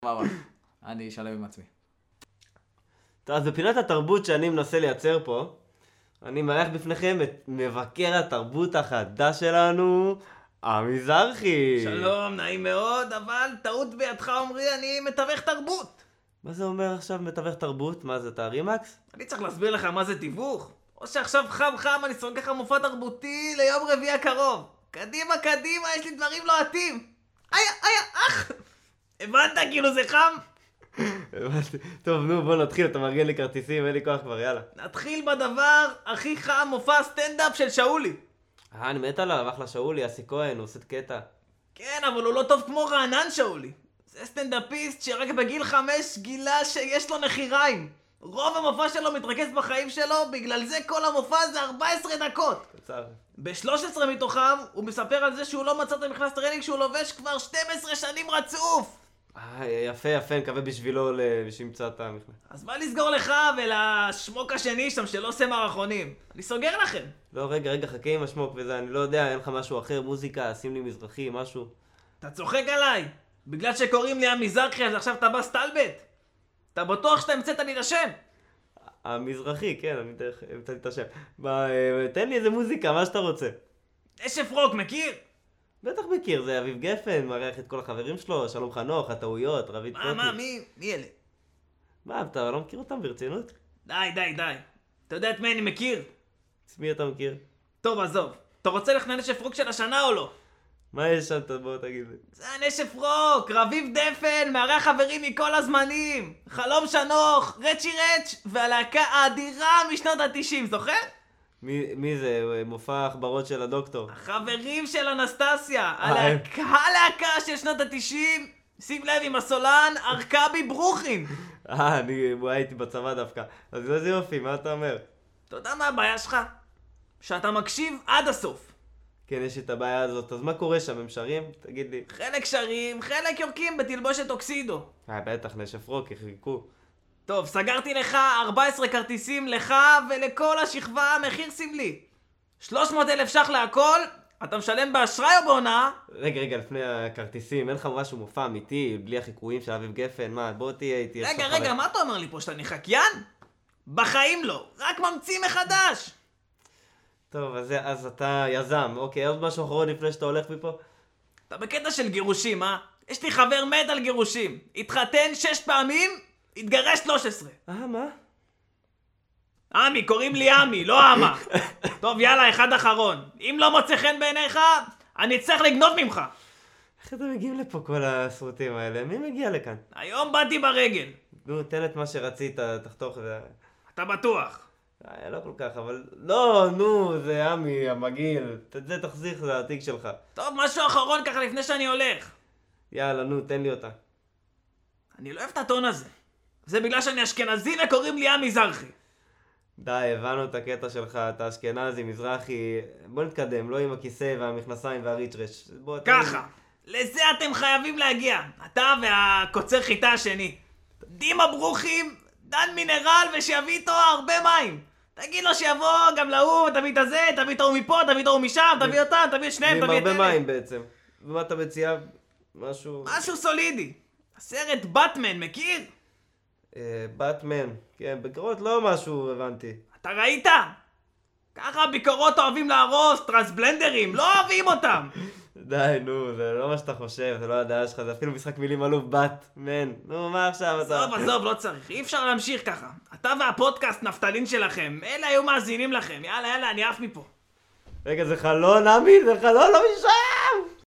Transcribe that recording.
אני אשלם עם עצמי. טוב, אז בפינת התרבות שאני מנסה לייצר פה, אני מארח בפניכם את מבקר התרבות החדש שלנו, עמי זרחי. שלום, נעים מאוד, אבל טעות בידך אומרי, אני מתווך תרבות. מה זה אומר עכשיו מתווך תרבות? מה זה, אתה רימקס? אני צריך להסביר לך מה זה תיווך? או שעכשיו חם אני סוגר לך מופע תרבותי ליום רביעי הקרוב. קדימה, יש לי דברים לוהטים. אח! הבנת כאילו זה חם? טוב, נו, בוא נתחיל, אתה מארגן לי כרטיסים, אין לי כוח כבר, יאללה. נתחיל בדבר הכי חם, מופע סטנדאפ של שאולי. אני מת עליו, אחלה שאולי, אסי כהן, הוא עושה קטע. כן, אבל הוא לא טוב כמו רענן שאולי. זה סטנדאפיסט שרק בגיל 5 גילה שיש לו נחיריים. רוב המופע שלו מתרכז בחיים שלו, בגלל זה כל המופע זה 14 דקות. קצר. ב-13 מתוכם הוא מספר על זה שהוא לא מצא את המכנס טרנינג שהוא לובש כבר 12 שנים רצוף. יפה, נקווה בשבילו שימצא את המכנס. אז מה לסגור לך ולשמוק השני שם שלא עושה מערכונים? אני סוגר לכם. לא, רגע, חכה עם השמוק וזה, אני לא יודע, אין לך משהו אחר, מוזיקה, שים לי מזרחי, משהו. אתה צוחק עליי? בגלל שקוראים לי עמי זרחי אז עכשיו אתה בא סטלבט? אתה בטוח שאתה המצאת לי את השם? המזרחי, כן, אני המצאתי את השם. תן לי איזה מוזיקה, מה שאתה רוצה. נשף רוק, מכיר? בטח מכיר, זה אביב גפן, מארח את כל החברים שלו, שלום חנוך, הטעויות, רביד קוטי. מי אלה? מה, אתה לא מכיר אותם ברצינות? די. אתה יודע את מי אני מכיר? את מי אתה מכיר? טוב, עזוב. אתה רוצה לך נשף רוק של השנה או לא? מה יש שם? בוא תגיד לי. זה הנשף רוק, רביב דפן, מארח חברים מכל הזמנים. חלום שנוך, רץ' והלהקה האדירה משנות ה-90, זוכר? מי זה? מופע החברות של הדוקטור. החברים של אנסטסיה, הלהקה של שנות ה-90, שים לב עם הסולן, ארכבי ברוכין. אני הייתי בצבא דווקא. אז איזה יופי, מה אתה אומר? אתה יודע מה הבעיה שלך? שאתה מקשיב עד הסוף. כן, יש את הבעיה הזאת. אז מה קורה שם? הם שרים? תגיד לי. חלק שרים, חלק יורקים בתלבושת אוקסידו. בטח, נשף רוק, יחריקו. טוב, סגרתי לך 14 כרטיסים לך ולכל השכבה, מחיר סמלי. 300,000 ש"ח להכל, אתה משלם באשראי או בהונאה? רגע, לפני הכרטיסים, אין לך משהו מופע אמיתי, בלי החיקויים של אביב גפן, מה, בוא תהיה איתי. רגע, מה אתה אומר לי פה, שאתה נחקיין? בחיים לא, רק ממציא מחדש. טוב, אז אתה יזם, אוקיי, עוד משהו אחרון לפני שאתה הולך מפה? אתה בקטע של גירושים, אה? יש לי חבר מת על גירושים. התחתן 6 פעמים, התגרש 13. מה? עמי, קוראים לי עמי, לא אמה. טוב, יאללה, אחד אחרון. אם לא מוצא חן בעיניך, אני צריך לגנוב ממך. איך אתם מגיעים לפה כל הסרוטים האלה? מי מגיע לכאן? היום באתי ברגל. נו, תן את מה שרצית, תחתוך את זה. אתה בטוח? לא כל כך, אבל... לא, נו, זה עמי, המגעיל. את זה תחזיך, זה העתיק שלך. טוב, משהו אחרון ככה לפני שאני הולך. יאללה, נו, תן לי אותה. אני לא אוהב את הטון הזה. זה בגלל שאני אשכנזי וקוראים לי עמי זרחי. די, הבנו את הקטע שלך, אתה אשכנזי, מזרחי. בוא נתקדם, לא עם הכיסא והמכנסיים והריצ'רש. ככה, לזה אתם חייבים להגיע. אתה והקוצר חיטה השני. דימה ברוכים, דן מינרל ושיביא איתו הרבה מים. תגיד לו שיבוא גם להוא, תביא את הזה, תביא את ההוא מפה, תביא את ההוא משם, תביא אותם, תביא את שניהם, תביא את אלה. עם הרבה מים בעצם. ומה אתה מציע? משהו סולידי. הסרט באטמן, מכיר? באטמן, כן, ביקורות לא משהו הבנתי. אתה ראית? ככה ביקורות אוהבים להרוס, טרנסבלנדרים, לא אוהבים אותם. די, נו, זה לא מה שאתה חושב, זה לא הדעה שלך, זה אפילו משחק מילים עלוב, באטמן. נו, מה עכשיו אתה? עזוב, לא צריך, אי אפשר להמשיך ככה. אתה והפודקאסט נפתלין שלכם, אלה היו מאזינים לכם, יאללה, אני עף מפה. רגע, זה חלון, עמי, זה חלון, לא משם!